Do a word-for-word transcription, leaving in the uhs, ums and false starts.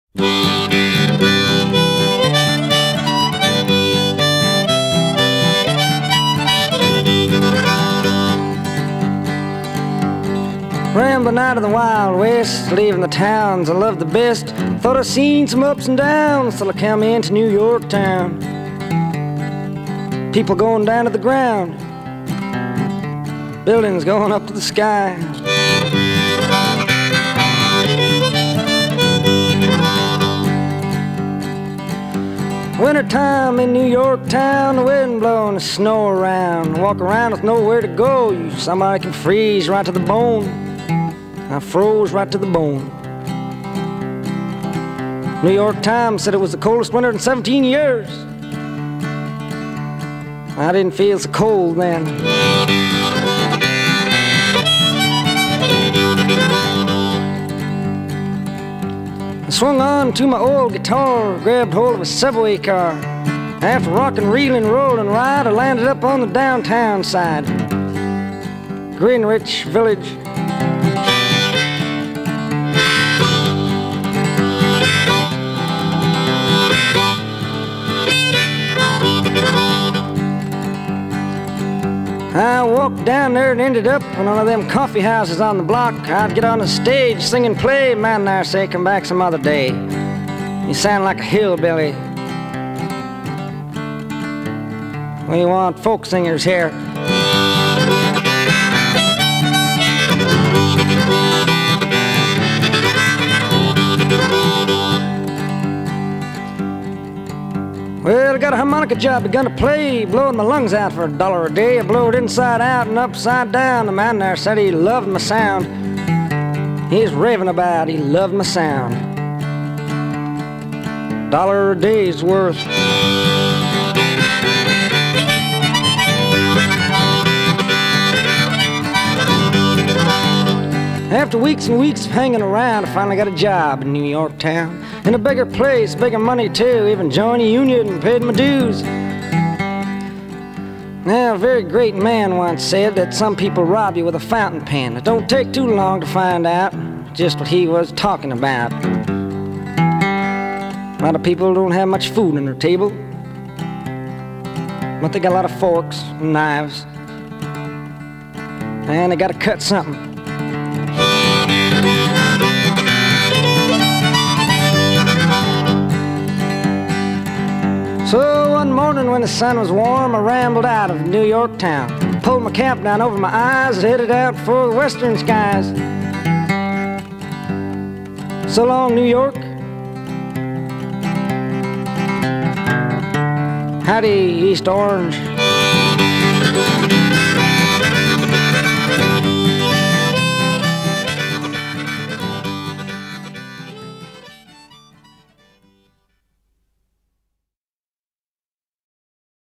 Rambling out of the Wild West, leaving the towns I love the best. Thought I'd seen some ups and downs till I came into New York town. People going down to the ground, buildings going up to the sky. Wintertime in New York town, the wind blowing the snow around. Walk around with nowhere to go, you somebody can freeze right to the bone. I froze right to the bone. New York Times said it was the coldest winter in seventeen years. I didn't feel so cold then. I swung on to my old guitar, grabbed hold of a subway car. After rocking, reeling, rolling ride, I landed up on the downtown side. Greenwich Village. I walked down there and ended up in one of them coffee houses on the block. I'd get on the stage, sing and play. Man there say, come back some other day. You sound like a hillbilly. We want folk singers here. Well, I got a harmonica job, begun to play, blowing my lungs out for a dollar a day. I blew it inside out and upside down. The man there said he loved my sound. He's raving about he loved my sound. Dollar a day's worth. After weeks and weeks of hanging around, I finally got a job in New York town. In a bigger place, bigger money too, even joined a union and paid my dues. Now, a very great man once said that some people rob you with a fountain pen. It don't take too long to find out just what he was talking about. A lot of people don't have much food on their table, but they got a lot of forks and knives, and they gotta cut something. So one morning when the sun was warm, I rambled out of New York town. Pulled my cap down over my eyes and headed out for the western skies. So long, New York. Howdy, East Orange.